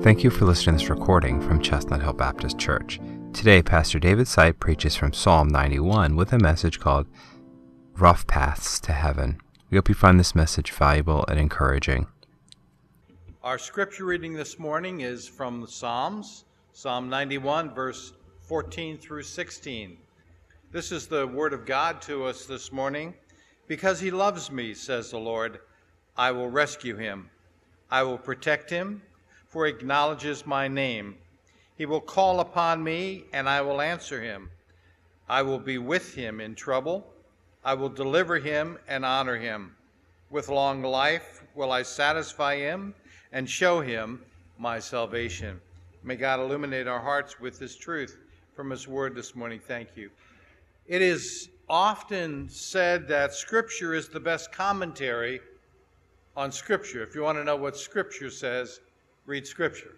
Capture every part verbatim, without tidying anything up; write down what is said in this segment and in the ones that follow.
Thank you for listening to this recording from Chestnut Hill Baptist Church. Today, Pastor David Sipe preaches from Psalm ninety-one with a message called Rough Paths to Heaven. We hope you find this message valuable and encouraging. Our scripture reading this morning is from the Psalms, Psalm ninety-one, verse fourteen through sixteen. This is the word of God to us this morning. Because he loves me, says the Lord, I will rescue him. I will protect him, for he acknowledges my name. He will call upon me, and I will answer him. I will be with him in trouble. I will deliver him and honor him. With long life will I satisfy him and show him my salvation. May God illuminate our hearts with this truth from his word this morning. Thank you. It is often said that Scripture is the best commentary on Scripture. If you want to know what Scripture says, read Scripture.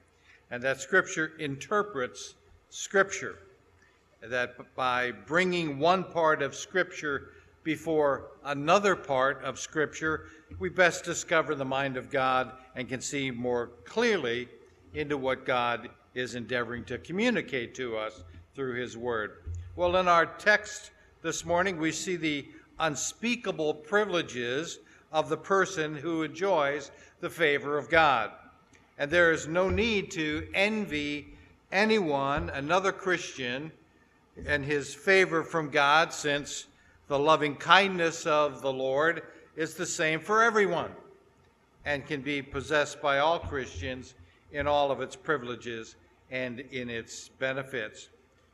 And that Scripture interprets Scripture. That by bringing one part of Scripture before another part of Scripture, we best discover the mind of God and can see more clearly into what God is endeavoring to communicate to us through his word. Well, in our text this morning, we see the unspeakable privileges of the person who enjoys the favor of God. And there is no need to envy anyone, another Christian, and his favor from God, since the loving kindness of the Lord is the same for everyone and can be possessed by all Christians in all of its privileges and in its benefits.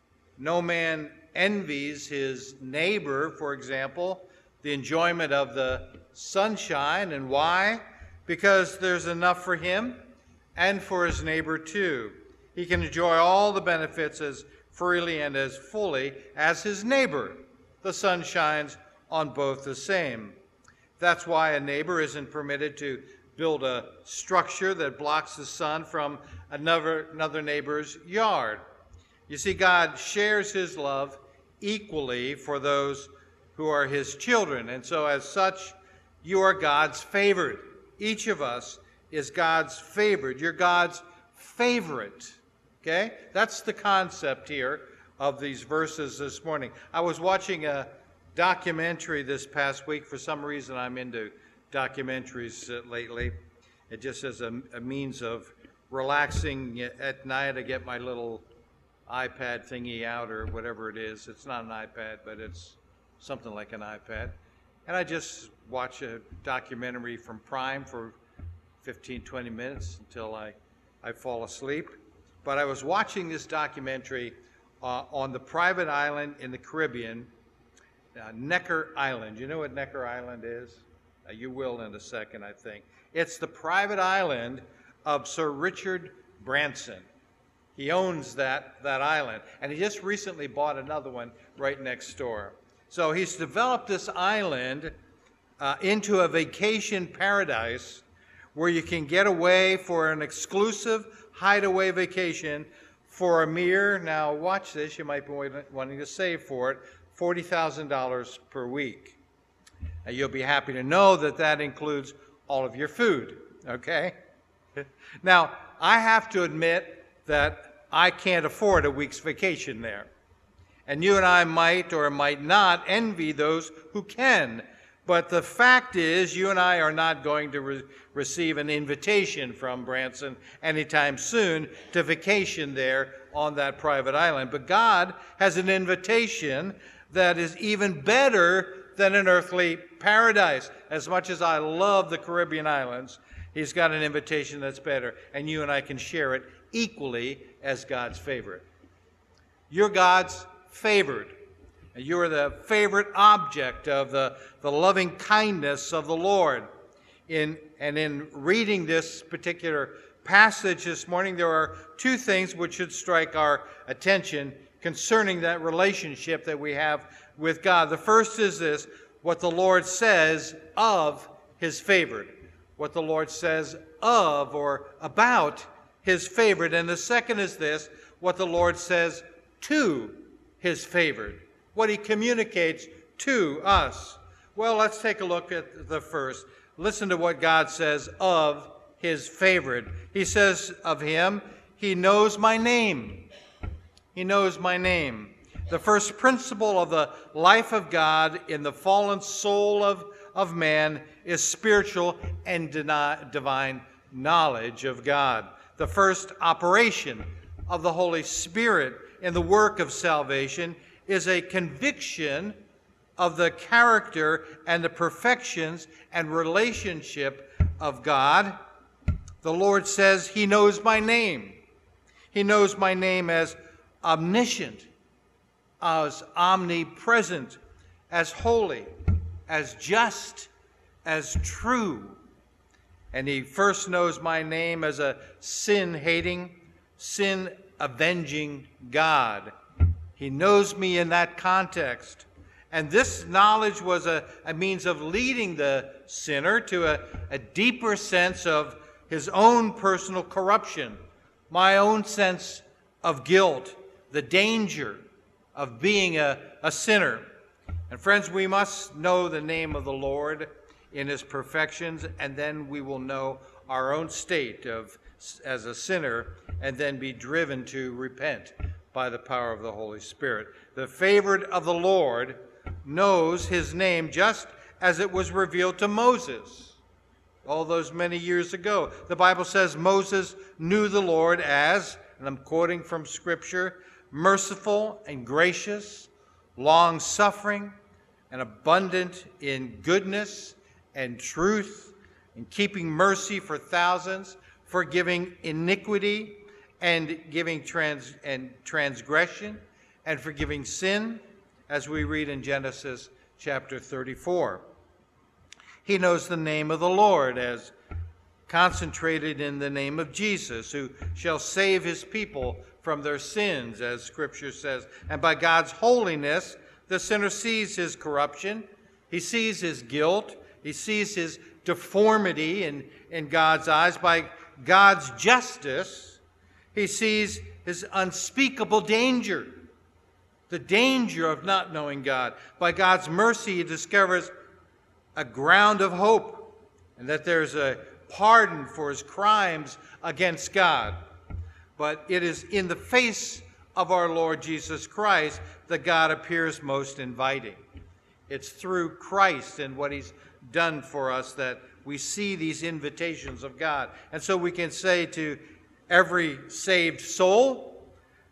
No man envies his neighbor, for example, the enjoyment of the sunshine. And why? Because there's enough for him and for his neighbor too. He can enjoy all the benefits as freely and as fully as his neighbor. The sun shines on both the same. That's why a neighbor isn't permitted to build a structure that blocks the sun from another, another neighbor's yard. You see, God shares his love equally for those who are his children. And so as such, you are God's favored. Each of us is God's favored. You're God's favorite. Okay? That's the concept here of these verses this morning. I was watching a documentary this past week. For some reason, I'm into documentaries uh, lately. It just as a, a means of relaxing at night. I get my little iPad thingy out, or whatever it is. It's not an iPad, but it's something like an iPad. And I just watch a documentary from Prime for fifteen, twenty minutes until I, I fall asleep. But I was watching this documentary uh, on the private island in the Caribbean, uh, Necker Island. You know what Necker Island is? Uh, you will in a second, I think. It's the private island of Sir Richard Branson. He owns that, that island, and he just recently bought another one right next door. So he's developed this island uh, into a vacation paradise where you can get away for an exclusive hideaway vacation for a mere, now watch this, you might be wanting to save for it, forty thousand dollars per week. Now, you'll be happy to know that that includes all of your food, okay? Now, I have to admit that I can't afford a week's vacation there. And you and I might or might not envy those who can. But the fact is, you and I are not going to re- receive an invitation from Branson anytime soon to vacation there on that private island. But God has an invitation that is even better than an earthly paradise. As much as I love the Caribbean islands, he's got an invitation that's better, and you and I can share it equally as God's favorite. You're God's favored. You are the favorite object of the, the loving kindness of the Lord. In, and in reading this particular passage this morning, there are two things which should strike our attention concerning that relationship that we have with God. The first is this, what the Lord says of his favored. What the Lord says of or about his favored. And the second is this, what the Lord says to his favored. What he communicates to us. Well, let's take a look at the first. Listen to what God says of his favorite. He says of him, he knows my name. He knows my name. The first principle of the life of God in the fallen soul of, of man is spiritual and divine knowledge of God. The first operation of the Holy Spirit in the work of salvation is a conviction of the character and the perfections and relationship of God. The Lord says he knows my name. He knows my name as omniscient, as omnipresent, as holy, as just, as true. And he first knows my name as a sin-hating, sin-avenging God. He knows me in that context. And this knowledge was a, a means of leading the sinner to a, a deeper sense of his own personal corruption, my own sense of guilt, the danger of being a, a sinner. And friends, we must know the name of the Lord in his perfections, and then we will know our own state of as a sinner, and then be driven to repent by the power of the Holy Spirit. The favorite of the Lord knows his name just as it was revealed to Moses all those many years ago. The Bible says Moses knew the Lord as, and I'm quoting from Scripture, merciful and gracious, long-suffering, and abundant in goodness and truth, in keeping mercy for thousands, forgiving iniquity and giving trans and transgression, and forgiving sin, as we read in Genesis chapter thirty-four. He knows the name of the Lord as concentrated in the name of Jesus, who shall save his people from their sins, as Scripture says. And by God's holiness, the sinner sees his corruption, he sees his guilt, he sees his deformity in, in God's eyes. By God's justice, he sees his unspeakable danger, the danger of not knowing God. By God's mercy, he discovers a ground of hope, and that there's a pardon for his crimes against God. But it is in the face of our Lord Jesus Christ that God appears most inviting. It's through Christ and what he's done for us that we see these invitations of God. And so we can say to every saved soul,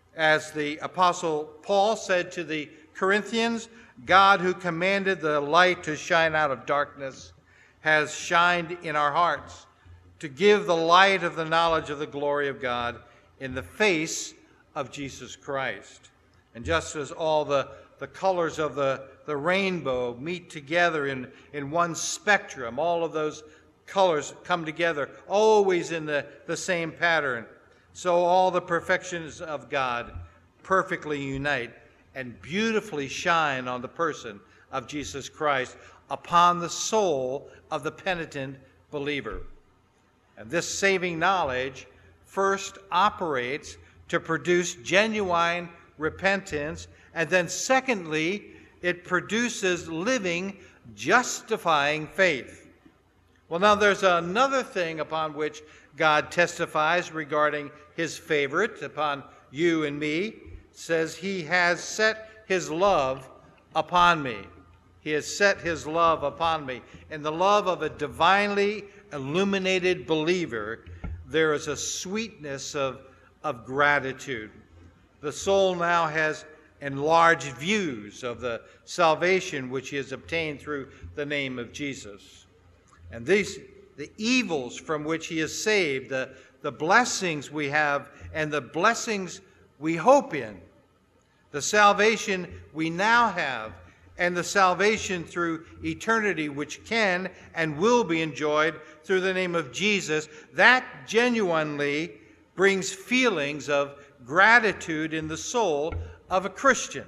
as the Apostle Paul said to the Corinthians, God who commanded the light to shine out of darkness has shined in our hearts to give the light of the knowledge of the glory of God in the face of Jesus Christ. And just as all the, the colors of the, the rainbow meet together in, in one spectrum, all of those colors come together always in the, the same pattern, so all the perfections of God perfectly unite and beautifully shine on the person of Jesus Christ upon the soul of the penitent believer. And this saving knowledge first operates to produce genuine repentance, and then secondly, it produces living, justifying faith. Well, now there's another thing upon which God testifies regarding his favorite, upon you and me. Says he has set his love upon me. He has set his love upon me. In the love of a divinely illuminated believer, there is a sweetness of, of gratitude. The soul now has enlarged views of the salvation which he has obtained through the name of Jesus. And these, the evils from which he is saved, the, the blessings we have, and the blessings we hope in, the salvation we now have, and the salvation through eternity which can and will be enjoyed through the name of Jesus, that genuinely brings feelings of gratitude in the soul of a Christian.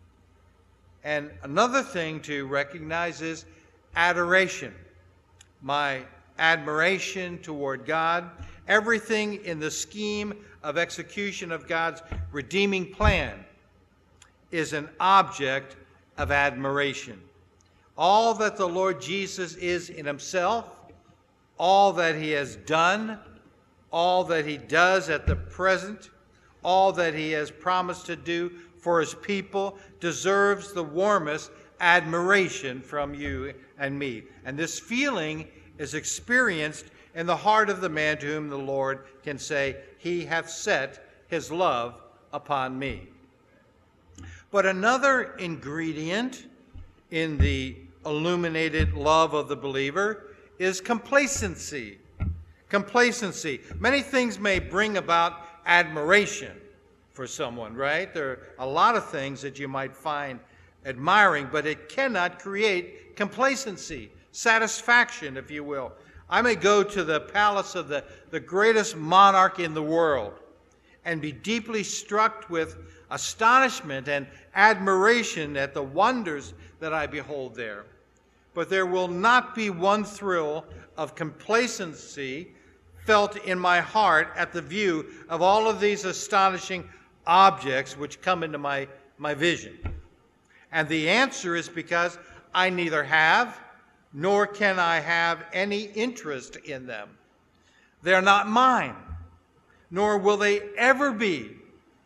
And another thing to recognize is adoration. My admiration toward God, everything in the scheme of execution of God's redeeming plan is an object of admiration. All that the Lord Jesus is in himself, all that he has done, all that he does at the present, all that he has promised to do for his people deserves the warmest admiration from you and me. And this feeling is experienced in the heart of the man to whom the Lord can say, he hath set his love upon me. But another ingredient in the illuminated love of the believer is complacency. Complacency. Many things may bring about admiration for someone, right? There are a lot of things that you might find admiring, but it cannot create complacency, satisfaction, if you will. I may go to the palace of the, the greatest monarch in the world and be deeply struck with astonishment and admiration at the wonders that I behold there. But there will not be one thrill of complacency felt in my heart at the view of all of these astonishing objects which come into my, my vision. And the answer is because I neither have nor can I have any interest in them. They're not mine, nor will they ever be.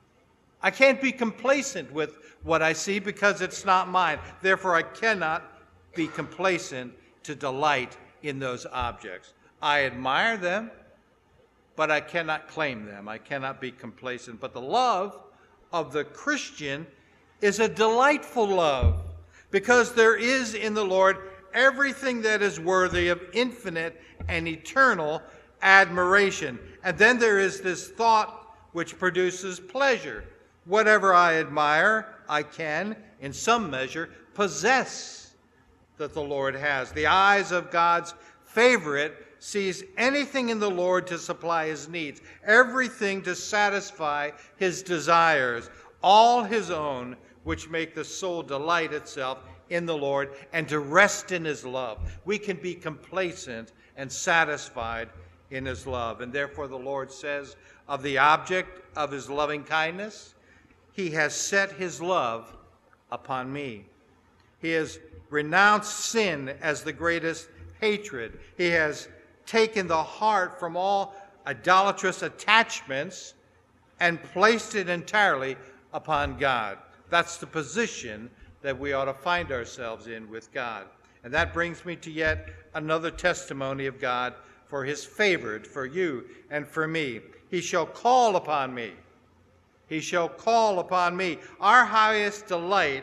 I can't be complacent with what I see because it's not mine. Therefore, I cannot be complacent to delight in those objects. I admire them, but I cannot claim them. I cannot be complacent. But the love of the Christian is a delightful love because there is in the Lord everything that is worthy of infinite and eternal admiration. And then there is this thought which produces pleasure. Whatever I admire, I can, in some measure, possess that the Lord has. The eyes of God's favorite sees anything in the Lord to supply his needs, everything to satisfy his desires, all his own, which make the soul delight itself in the Lord and to rest in his love. We can be complacent and satisfied in his love. And therefore the Lord says of the object of his loving kindness, he has set his love upon me. He has renounced sin as the greatest hatred. He has taken the heart from all idolatrous attachments and placed it entirely upon God. That's the position that we ought to find ourselves in with God. And that brings me to yet another testimony of God for his favorite, for you and for me. He shall call upon me. He shall call upon me. Our highest delight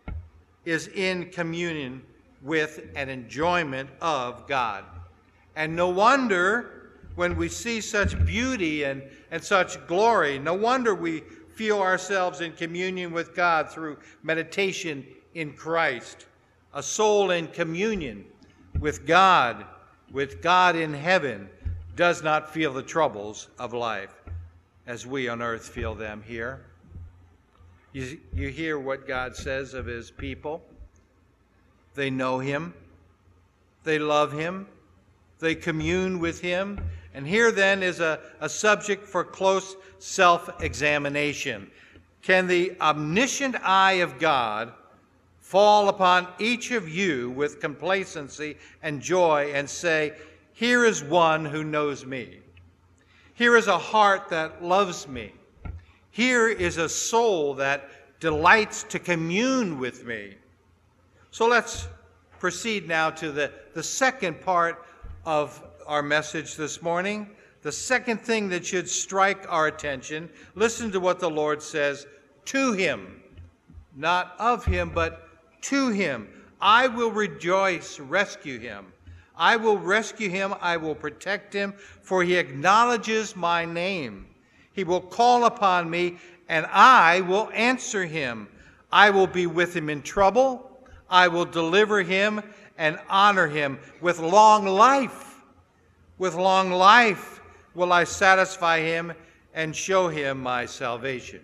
is in communion with and enjoyment of God. And no wonder when we see such beauty and, and such glory, no wonder we feel ourselves in communion with God through meditation in Christ. A soul in communion with God, with God in heaven, does not feel the troubles of life as we on earth feel them here. You, you hear what God says of his people. They know him. They love him. They commune with him. And here then is a, a subject for close self-examination. Can the omniscient eye of God fall upon each of you with complacency and joy and say, here is one who knows me. Here is a heart that loves me. Here is a soul that delights to commune with me. So let's proceed now to the, the second part of our message this morning. The second thing that should strike our attention. Listen to what the Lord says to him. Not of him, but to him. I will rejoice, rescue him. I will rescue him, I will protect him, for he acknowledges my name. He will call upon me, and I will answer him. I will be with him in trouble. I will deliver him and honor him. With long life, with long life will I satisfy him and show him my salvation.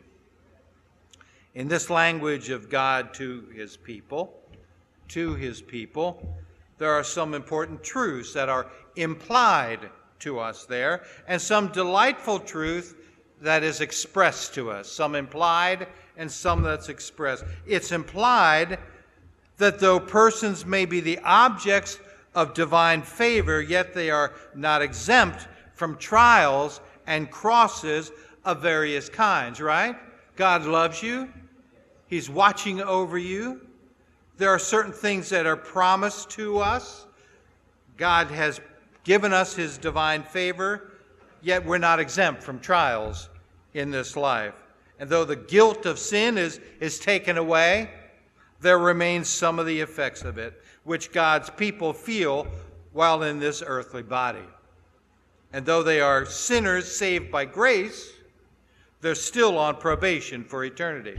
In this language of God to his people, to his people, there are some important truths that are implied to us there, and some delightful truth that is expressed to us, some implied and some that's expressed. It's implied that though persons may be the objects of divine favor, yet they are not exempt from trials and crosses of various kinds, right? God loves you. He's watching over you. There are certain things that are promised to us. God has given us his divine favor, yet we're not exempt from trials in this life. And though the guilt of sin is, is taken away, there remains some of the effects of it, which God's people feel while in this earthly body. And though they are sinners saved by grace, they're still on probation for eternity,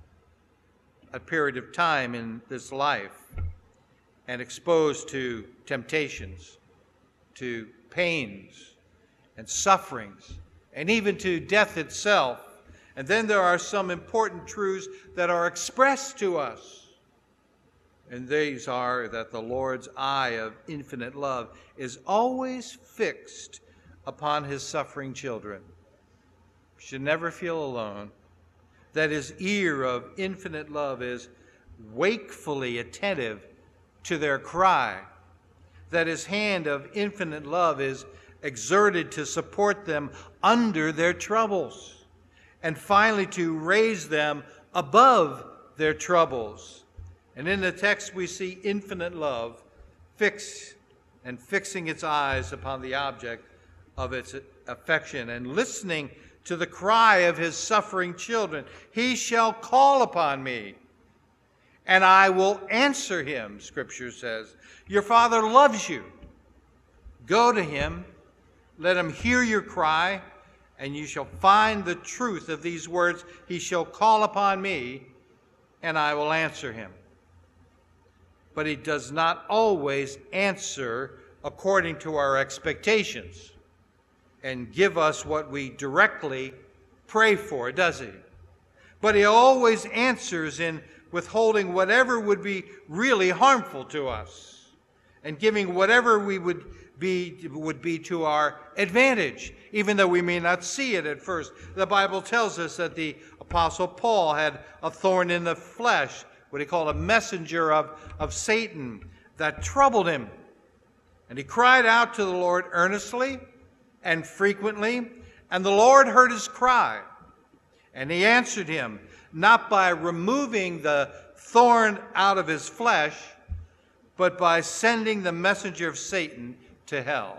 a period of time in this life, and exposed to temptations, to pains and sufferings, and even to death itself. And then there are some important truths that are expressed to us. And these are that the Lord's eye of infinite love is always fixed upon his suffering children. We should never feel alone. That his ear of infinite love is wakefully attentive to their cry. That his hand of infinite love is exerted to support them under their troubles, and finally to raise them above their troubles. And in the text we see infinite love fixed and fixing its eyes upon the object of its affection and listening to the cry of his suffering children. He shall call upon me, and I will answer him, Scripture says. Your Father loves you. Go to him, let him hear your cry, and you shall find the truth of these words. He shall call upon me, and I will answer him. But he does not always answer according to our expectations and give us what we directly pray for, does he? But he always answers in withholding whatever would be really harmful to us and giving whatever we would be would be to our advantage, even though we may not see it at first. The Bible tells us that the Apostle Paul had a thorn in the flesh, what he called a messenger of, of Satan, that troubled him. And he cried out to the Lord earnestly and frequently, and the Lord heard his cry. And he answered him, not by removing the thorn out of his flesh, but by sending the messenger of Satan to hell,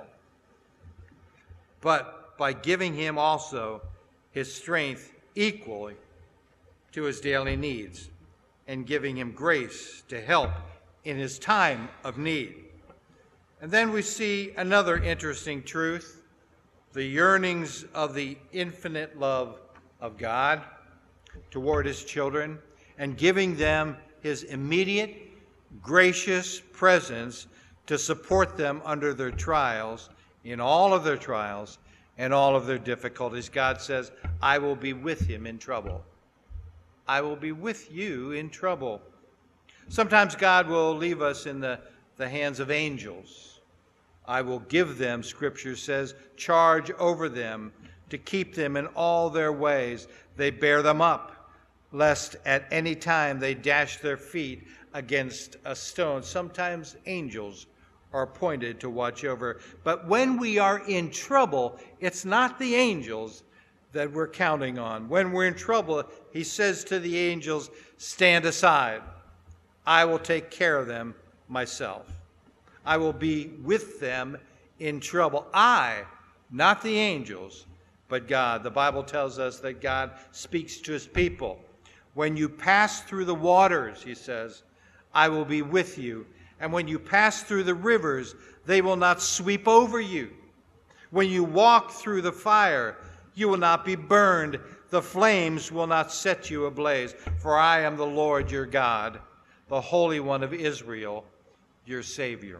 but by giving him also his strength equally to his daily needs and giving him grace to help in his time of need. And then we see another interesting truth, the yearnings of the infinite love of God toward his children and giving them his immediate, gracious presence to support them under their trials, in all of their trials and all of their difficulties. God says, I will be with him in trouble. I will be with you in trouble. Sometimes God will leave us in the, the hands of angels. I will give them, Scripture says, charge over them to keep them in all their ways. They bear them up, lest at any time they dash their feet against a stone. Sometimes angels are appointed to watch over. But when we are in trouble, it's not the angels that we're counting on. When we're in trouble, he says to the angels, stand aside. I will take care of them myself. I will be with them in trouble. I, not the angels, but God. The Bible tells us that God speaks to his people. When you pass through the waters, he says, I will be with you. And when you pass through the rivers, they will not sweep over you. When you walk through the fire, you will not be burned. The flames will not set you ablaze. For I am the Lord your God, the Holy One of Israel, your Savior.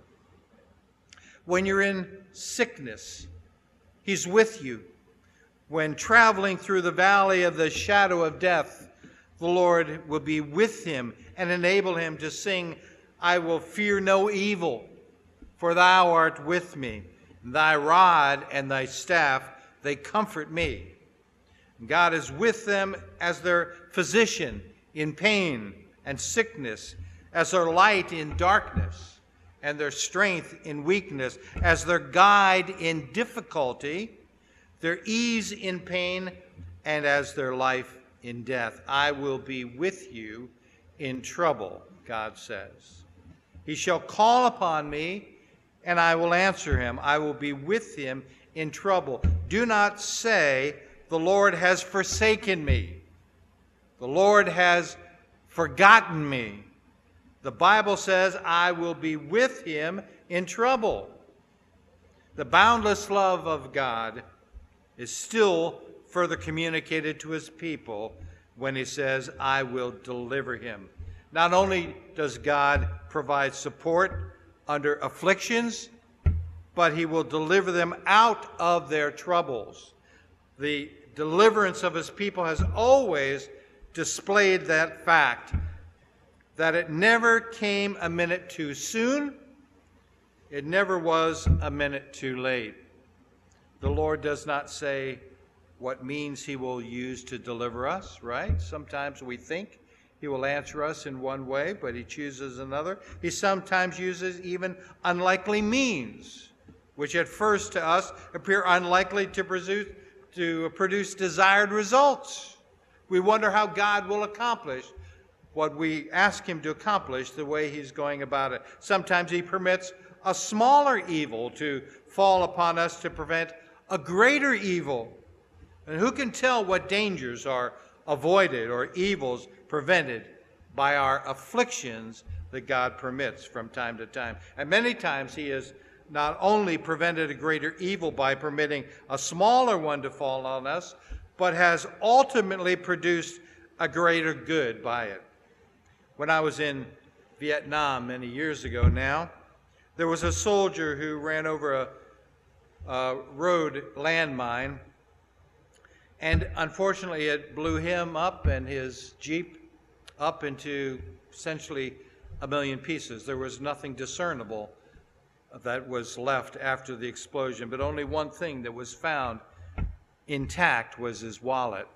When you're in sickness, he's with you. When traveling through the valley of the shadow of death, the Lord will be with him and enable him to sing, I will fear no evil, for thou art with me. Thy rod and thy staff, they comfort me. God is with them as their physician in pain and sickness, as their light in darkness, and their strength in weakness, as their guide in difficulty, their ease in pain, and as their life in death. I will be with you in trouble, God says. He shall call upon me, and I will answer him. I will be with him in trouble. Do not say, the Lord has forsaken me. The Lord has forgotten me. The Bible says, I will be with him in trouble. The boundless love of God is still further communicated to his people when he says, I will deliver him. Not only does God provide support under afflictions, but he will deliver them out of their troubles. The deliverance of his people has always displayed that fact, that it never came a minute too soon. It never was a minute too late. The Lord does not say what means he will use to deliver us, right? Sometimes we think he will answer us in one way, but he chooses another. He sometimes uses even unlikely means, which at first to us appear unlikely to produce, to produce desired results. We wonder how God will accomplish what we ask him to accomplish the way he's going about it. Sometimes he permits a smaller evil to fall upon us to prevent a greater evil. And who can tell what dangers are avoided or evils prevented by our afflictions that God permits from time to time? And many times he has not only prevented a greater evil by permitting a smaller one to fall on us, but has ultimately produced a greater good by it. When I was in Vietnam many years ago now, there was a soldier who ran over a, a road landmine, and unfortunately it blew him up and his Jeep up into essentially a million pieces. There was nothing discernible that was left after the explosion, but only one thing that was found intact was his wallet.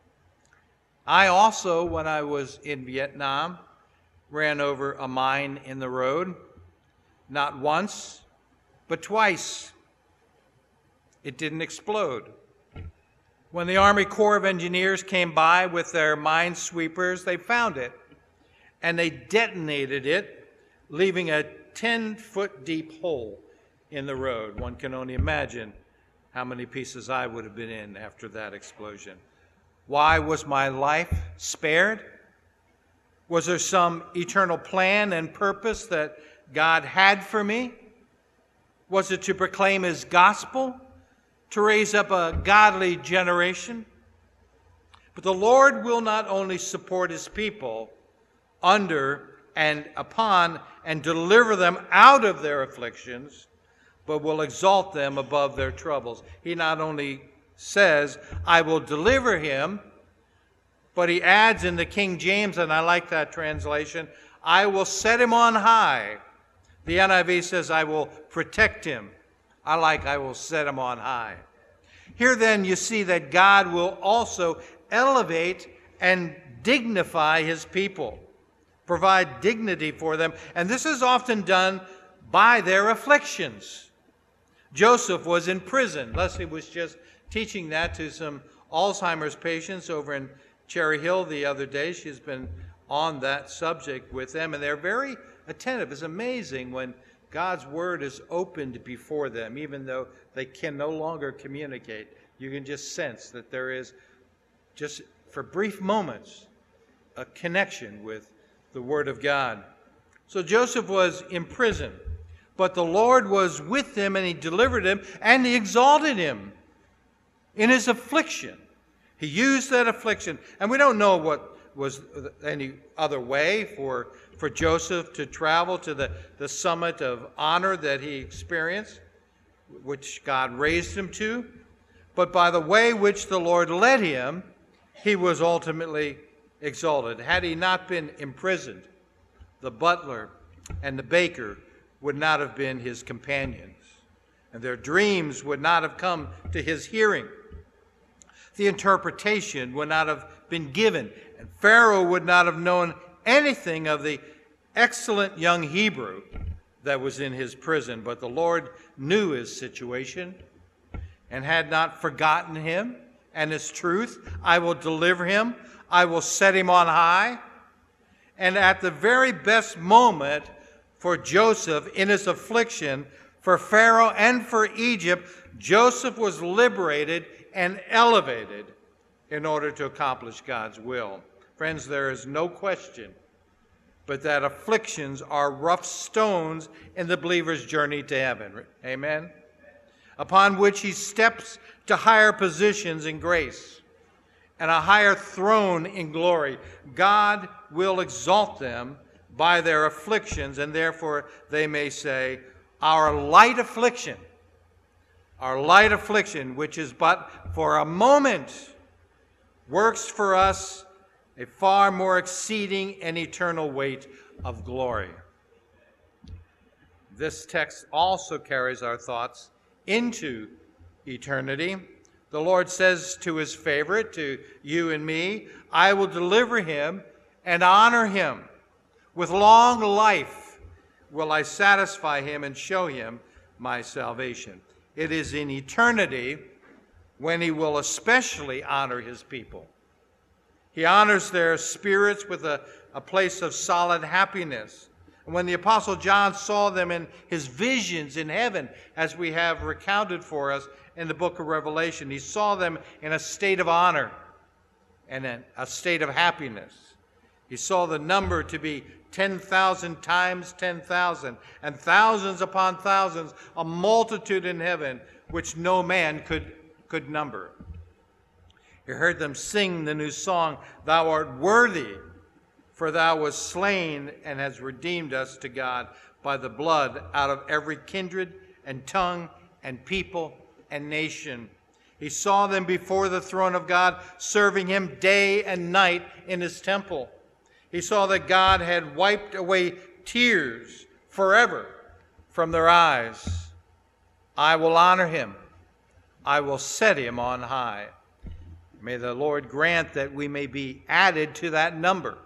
I also, when I was in Vietnam, ran over a mine in the road, not once, but twice. It didn't explode. When the Army Corps of Engineers came by with their minesweepers, they found it, and they detonated it, leaving a ten-foot deep hole in the road. One can only imagine how many pieces I would have been in after that explosion. Why was my life spared? Was there some eternal plan and purpose that God had for me? Was it to proclaim his gospel? To raise up a godly generation? But the Lord will not only support his people under and upon and deliver them out of their afflictions, but will exalt them above their troubles. He not only says, I will deliver him, but he adds in the King James, and I like that translation, I will set him on high. The N I V says, I will protect him. I like, I will set him on high. Here then you see that God will also elevate and dignify his people, provide dignity for them, and this is often done by their afflictions. Joseph was in prison. Leslie was just teaching that to some Alzheimer's patients over in Cherry Hill the other day. She's been on that subject with them, and they're very attentive. It's amazing when God's word is opened before them, even though they can no longer communicate. You can just sense that there is, just for brief moments, a connection with the word of God. So Joseph was in prison, but the Lord was with him, and he delivered him, and he exalted him in his affliction. He used that affliction, and we don't know what was any other way for, for Joseph to travel to the, the summit of honor that he experienced, which God raised him to. But by the way which the Lord led him, he was ultimately exalted. Had he not been imprisoned, the butler and the baker would not have been his companions, and their dreams would not have come to his hearing. The interpretation would not have been given, and Pharaoh would not have known anything of the excellent young Hebrew that was in his prison. But the Lord knew his situation and had not forgotten him and his truth. I will deliver him. I will set him on high. And at the very best moment for Joseph in his affliction, for Pharaoh and for Egypt, Joseph was liberated and elevated in order to accomplish God's will. Friends, there is no question but that afflictions are rough stones in the believer's journey to heaven. Amen? Upon which he steps to higher positions in grace and a higher throne in glory. God will exalt them by their afflictions, and therefore they may say, our light affliction, our light affliction, which is but for a moment, works for us a far more exceeding and eternal weight of glory. This text also carries our thoughts into eternity. The Lord says to his favorite, to you and me, I will deliver him and honor him. With long life will I satisfy him and show him my salvation. It is in eternity when he will especially honor his people. He honors their spirits with a, a place of solid happiness. And when the Apostle John saw them in his visions in heaven, as we have recounted for us in the book of Revelation, he saw them in a state of honor and in a state of happiness. He saw the number to be ten thousand times ten thousand, and thousands upon thousands, a multitude in heaven which no man could, could number. He heard them sing the new song, Thou art worthy, for thou wast slain and hast redeemed us to God by the blood out of every kindred and tongue and people and nation. He saw them before the throne of God, serving him day and night in his temple. He saw that God had wiped away tears forever from their eyes. I will honor him. I will set him on high. May the Lord grant that we may be added to that number.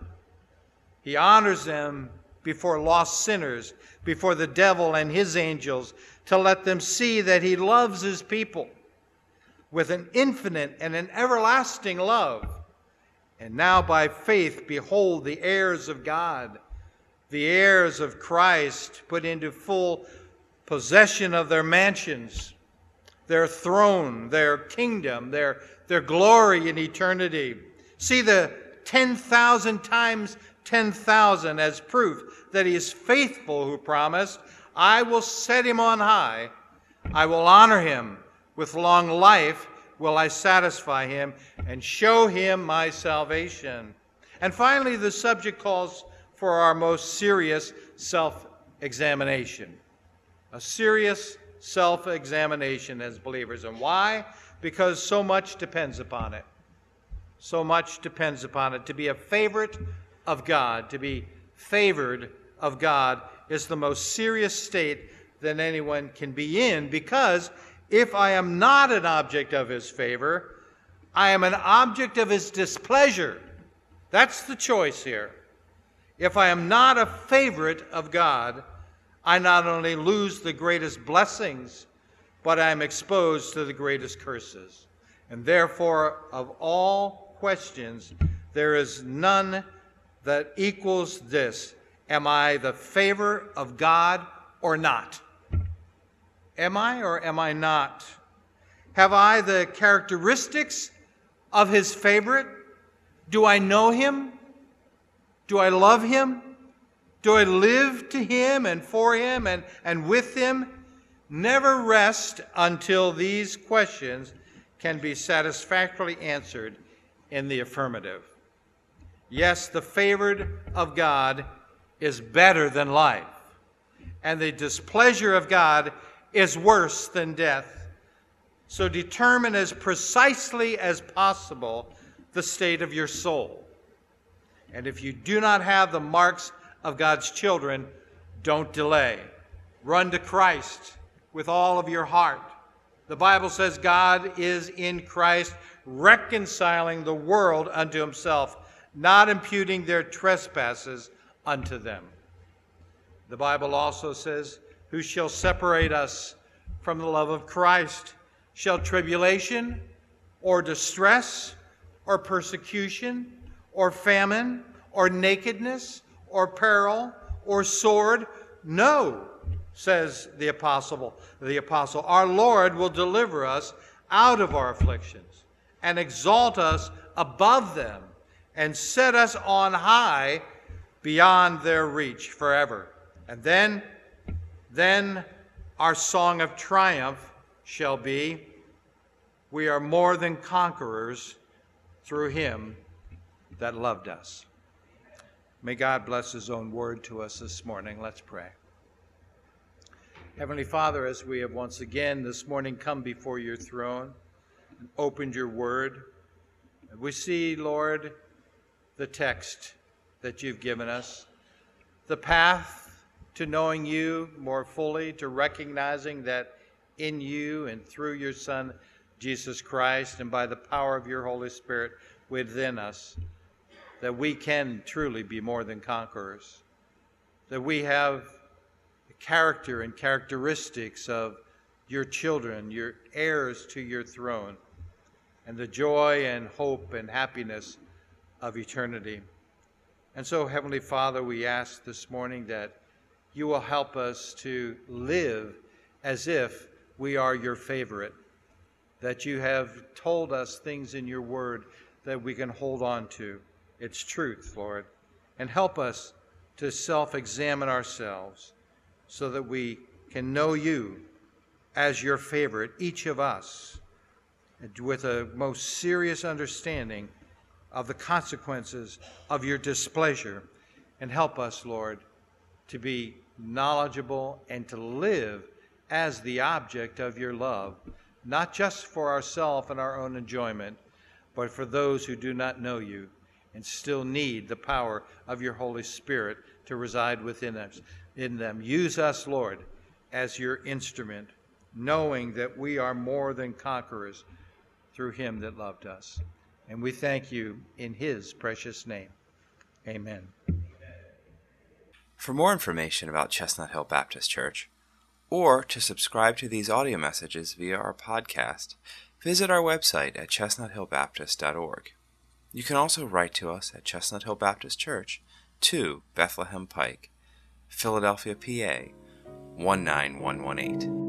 He honors them before lost sinners, before the devil and his angels, to let them see that he loves his people with an infinite and an everlasting love. And now by faith, behold the heirs of God, the heirs of Christ, put into full possession of their mansions, their throne, their kingdom, their, their glory in eternity. See the ten thousand times ten thousand as proof that he is faithful who promised, I will set him on high, I will honor him, with long life will I satisfy him and show him my salvation. And finally, the subject calls for our most serious self-examination. A serious self-examination as believers. And why? Because so much depends upon it. So much depends upon it. To be a favorite of God, to be favored of God, is the most serious state that anyone can be in, because if I am not an object of his favor, I am an object of his displeasure. That's the choice here. If I am not a favorite of God, I not only lose the greatest blessings, but I am exposed to the greatest curses. And therefore, of all questions, there is none that equals this. Am I the favor of God or not? Am I or am I not? Have I the characteristics of his favorite? Do I know him? Do I love him? Do I live to him and for him and, and with him? Never rest until these questions can be satisfactorily answered in the affirmative. Yes, the favored of God is better than life, and the displeasure of God is worse than death. So determine as precisely as possible the state of your soul. And if you do not have the marks of God's children, don't delay. Run to Christ with all of your heart. The Bible says God is in Christ, reconciling the world unto himself, not imputing their trespasses unto them. The Bible also says, who shall separate us from the love of Christ? Shall tribulation or distress or persecution or famine or nakedness or peril or sword? No, says the apostle. The apostle, our Lord will deliver us out of our afflictions and exalt us above them and set us on high beyond their reach forever. And then, then our song of triumph shall be, we are more than conquerors through him that loved us. May God bless his own word to us this morning. Let's pray. Heavenly Father, as we have once again this morning come before your throne and opened your word, we see, Lord, the text that you've given us, the path to knowing you more fully, to recognizing that in you and through your Son, Jesus Christ, and by the power of your Holy Spirit within us, that we can truly be more than conquerors, that we have the character and characteristics of your children, your heirs to your throne, and the joy and hope and happiness of eternity. And so, Heavenly Father, we ask this morning that you will help us to live as if we are your favorite, that you have told us things in your word that we can hold on to. It's truth, Lord. And help us to self-examine ourselves so that we can know you as your favorite, each of us, with a most serious understanding of the consequences of your displeasure. And help us, Lord, to be knowledgeable and to live as the object of your love, not just for ourselves and our own enjoyment, but for those who do not know you and still need the power of your Holy Spirit to reside within us, in them. Use us, Lord, as your instrument, knowing that we are more than conquerors through him that loved us. And we thank you in his precious name. Amen. For more information about Chestnut Hill Baptist Church, or to subscribe to these audio messages via our podcast, visit our website at chestnut hill baptist dot org. You can also write to us at Chestnut Hill Baptist Church, two Bethlehem Pike, Philadelphia, P A one nine one one eight.